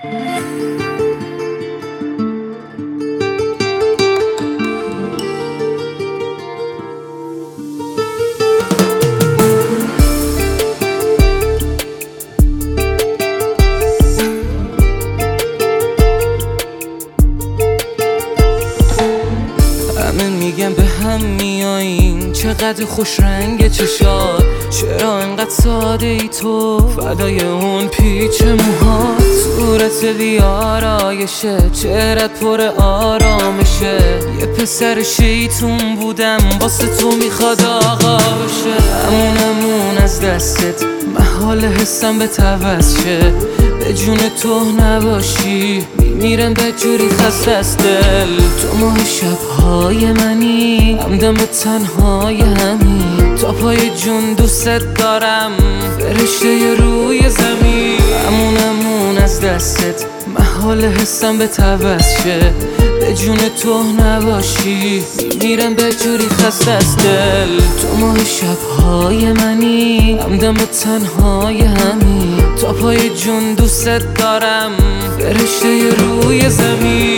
همه میگن به هم میایین، چقدر خوش رنگ چشات، چرا انقدر ساده ای تو، فدای اون پیچ موهات، صورت بیارایشه، چهرت پر آرامشه، یه پسر شیطون بودم واسه تو میخواد آقا بشه، همون از دستت محال حسم به توز شه، به جون تو نباشی میمیرم بدجوری خسته از دل، تو ماه شبهای منی، همدم به تنهای همین، تا پای جون دوست دارم، فرشته روی زمین، همون از دستت محال حسم به توز شه، به جون تو نباشی میمیرم بدجوری خسته از دل، تو ماه شبهای منی، همدم به تنهای همین، تا پای جون دوست دارم، فرشته روی زمین.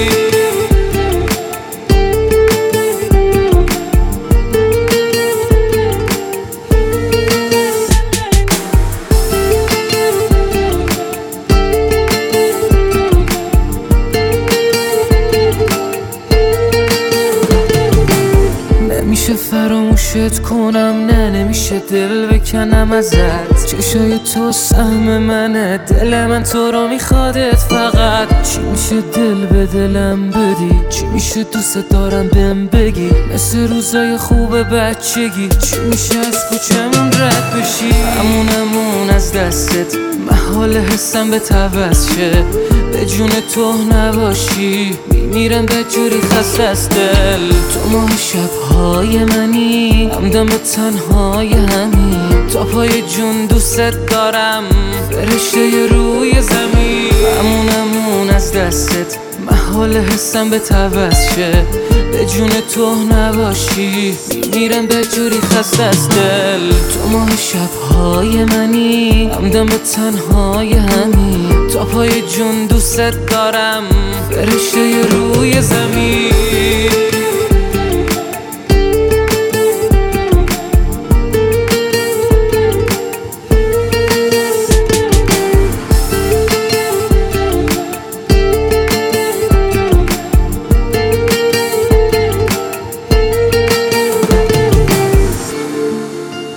نمیشه فراموشت کنم، نه نمیشه دل بکنم ازت، چشای تو سهم منه، دل من تو رو میخوادت فقط، چی میشه دل به دلم بدی، چی میشه دوست دارم بهم بگی، مثل روزای خوب بچگی، چی میشه از کوچمون رد بشی، همون از دستت محال حسم به توز شه، به جون تو نباشی میمیرم بدجوری خسته از دل، تو ماه شبهای منی، همدم به تنهای همین، تا پای جون دوست دارم، فرشته روی زمین، همون از دستت محال حسم به توز شه، به جون تو نباشی میمیرم بدجوری خسته از دل، تو ماه شبهای منی، همدم به تنهای همین، تا پای جون دوست دارم، فرشته روی زمین.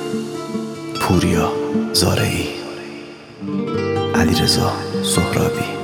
پوریا زارعی، علیرضا سهرابی.